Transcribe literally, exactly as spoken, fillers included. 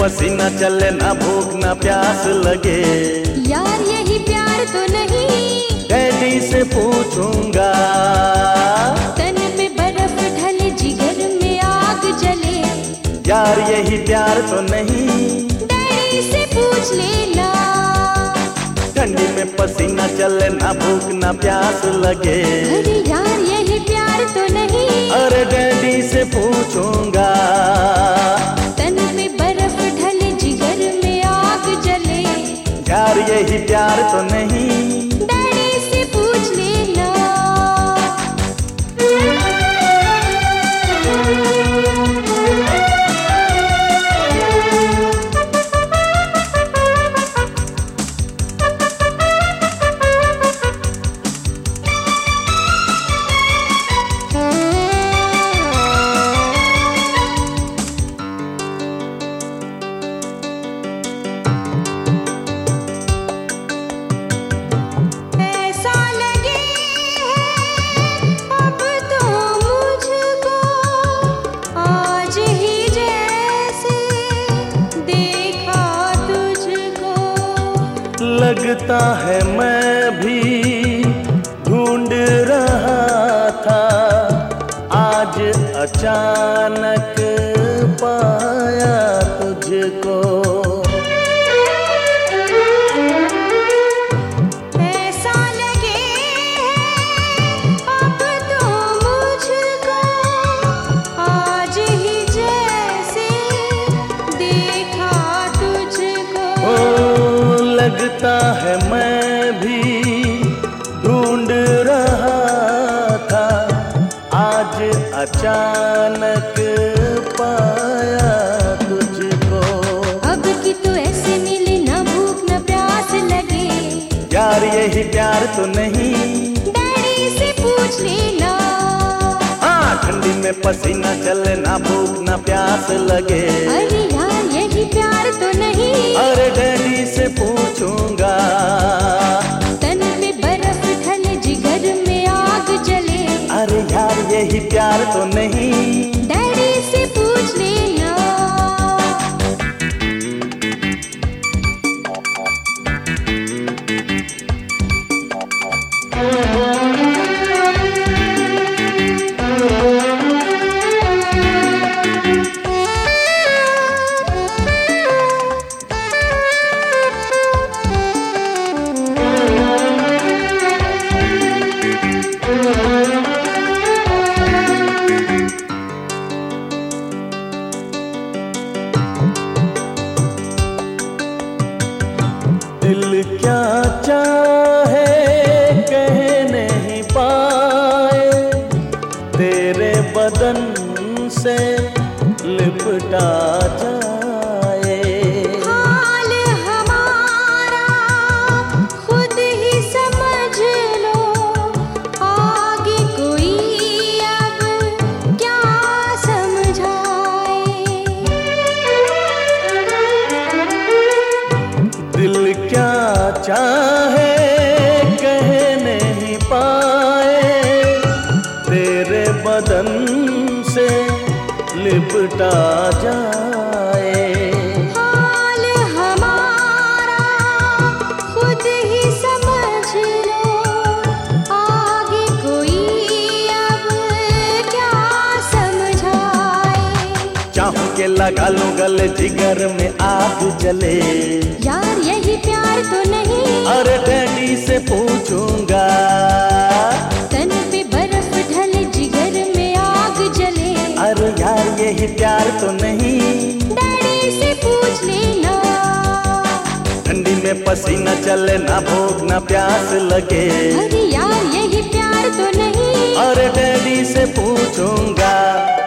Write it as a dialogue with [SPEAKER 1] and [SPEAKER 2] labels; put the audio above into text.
[SPEAKER 1] पसीना चले, ना भूख ना प्यास लगे।
[SPEAKER 2] यार यही प्यार तो नहीं,
[SPEAKER 1] डैडी से पूछूंगा।
[SPEAKER 2] तन पे बर्फ ढले, जिगर में आग जले।
[SPEAKER 1] यार यही प्यार तो नहीं,
[SPEAKER 2] डैडी से पूछ लेना।
[SPEAKER 1] ठंडी में पसीना चले, ना भूख ना प्यास लगे।
[SPEAKER 2] अरे यार यही प्यार तो नहीं,
[SPEAKER 1] अरे डैडी से पूछूंगा।
[SPEAKER 2] तन पे बर्फ ढले, जिगर में आग जले।
[SPEAKER 1] यार यही प्यार तो नहीं,
[SPEAKER 2] डैडी से पूछ लेना।
[SPEAKER 1] लगता है मैं भी ढूंढ रहा था, आज अचानक पाया तुझको।
[SPEAKER 2] ऐसा लगे अब तो मुझको, आज ही जैसे देखा तुझको।
[SPEAKER 1] ओ लगता है मैं भी ढूंढ रहा था, आज अचानक पाया तुझको।
[SPEAKER 2] अब की तो ऐसे मिले, ना भूख ना प्यास लगे।
[SPEAKER 1] यार यही प्यार तो नहीं,
[SPEAKER 2] डैडी से पूछ लेना।
[SPEAKER 1] हाँ ठंडी में पसीना चले, ना भूख ना प्यास लगे।
[SPEAKER 2] अरे यार यही प्यार तो नहीं,
[SPEAKER 1] अरे डैडी से पूछूंगा।
[SPEAKER 2] तन पे बर्फ ढले, जिगर में आग जले।
[SPEAKER 1] अरे यार यही प्यार तो नहीं,
[SPEAKER 2] डैडी से पूछ लेना।
[SPEAKER 1] दिल क्या चाहे कह नहीं पाए, तेरे बदन से लिपटा जाए।
[SPEAKER 2] हाल हमारा खुद ही समझ लो, आगे कोई अब क्या समझाए।
[SPEAKER 1] दिल क्या चाहे कह नहीं पाए, तेरे बदन से लिपटा जाए।
[SPEAKER 2] हाल हमारा खुद ही समझ लो, आगे कोई अब क्या समझाए।
[SPEAKER 1] चाहूं के लगा लूं गले, जिगर में आग जले।
[SPEAKER 2] यार यही प्यार तो नहीं,
[SPEAKER 1] अरे डैडी से पूछूंगा।
[SPEAKER 2] तन पे बर्फ ढले, जिगर में आग जले।
[SPEAKER 1] अरे यार यही प्यार तो नहीं,
[SPEAKER 2] डैडी से पूछ लेना।
[SPEAKER 1] ठंडी में पसीना चले, ना भूख ना प्यास लगे।
[SPEAKER 2] अरे यार यही प्यार तो नहीं,
[SPEAKER 1] अरे डैडी से पूछूंगा।